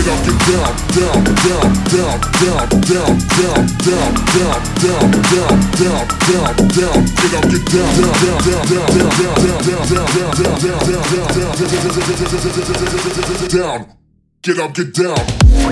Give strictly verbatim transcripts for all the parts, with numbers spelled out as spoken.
get up, get down, down, down, down, down, down, down, down, down, down, down, down, down, down, get up, get down, down, down, down, down, down, down, down, down, down, down, get up, get down.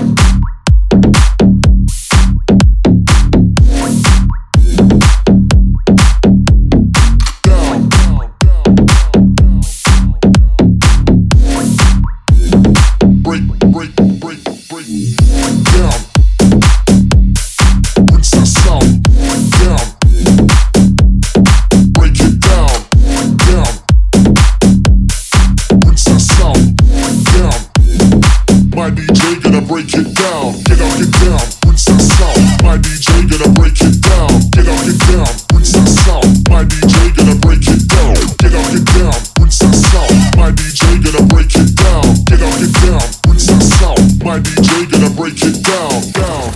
My D J gonna break it down, get up, get down, rinse that sound. My D J gonna break it down, get up, get down, rinse that sound. My D J gonna break it down, get up, get down, rinse that sound. My D J gonna break it down, get up, get down, rinse that sound. My D J gonna break it down, down,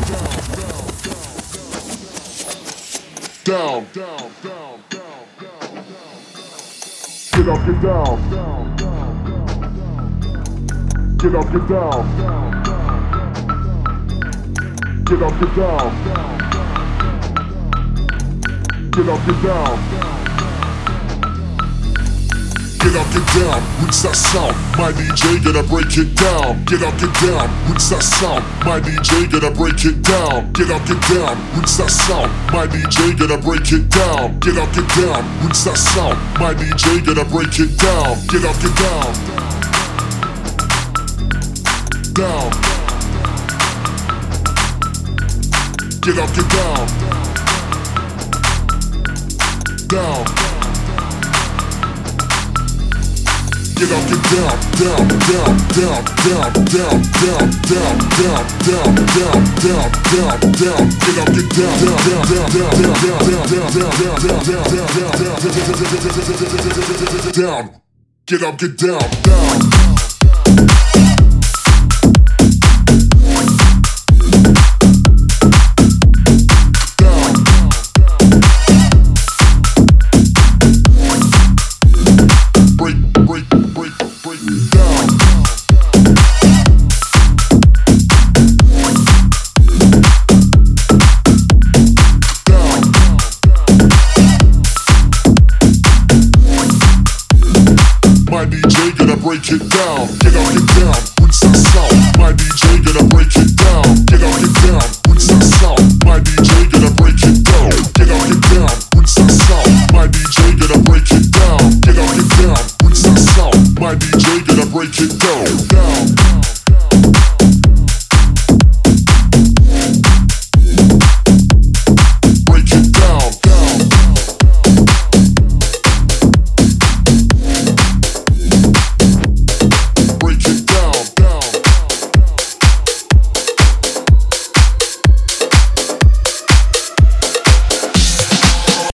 down, down, down, down, down. Get up, get down, down, down. Get up, get down. Get up, get down. Get up, get down. Get up, get down, rinse that sound. My D J gonna break it down. Get up, get down, rinse that sound. My D J gonna break it down. Get up, get down, rinse that sound. My D J gonna break it down. Get up, get down, rinse that sound. My D J gonna break it down. Get up, get down. Down. Get up, get down. Down. Get up, get down, down, down, down, down, down, down, down, down, down, down, down, down, down. Get up, get down, down, down, down, down, down, down, down, down, down, down, down, down. Get up, get down, down.